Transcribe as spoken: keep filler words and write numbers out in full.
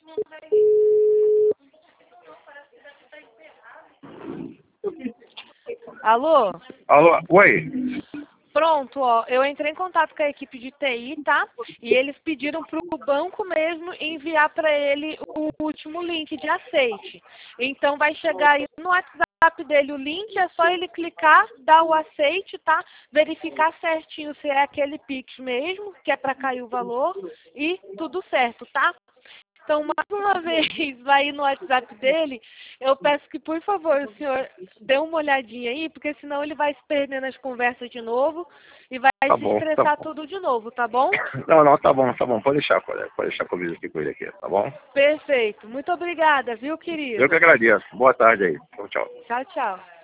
Alô? Alô, oi. Pronto, ó, eu entrei em contato com a equipe de T I, tá? E eles pediram para o banco mesmo enviar para ele o último link de aceite. Então vai chegar aí no WhatsApp dele o link, é só ele clicar, dar o aceite, tá? Verificar certinho se é aquele Pix mesmo, que é para cair o valor, e tudo certo, tá? Então, mais uma vez, vai no WhatsApp dele, eu peço que, por favor, o senhor dê uma olhadinha aí, porque senão ele vai se perder nas conversas de novo e vai Tá se bom, tá estressar bom. tudo de novo, tá bom? Não, não, tá bom, tá bom. Pode deixar, colega. Pode deixar comigo aqui com ele aqui, tá bom? Perfeito. Muito obrigada, viu, Eu que querido? agradeço. Boa tarde aí. Tchau, tchau. Tchau, tchau.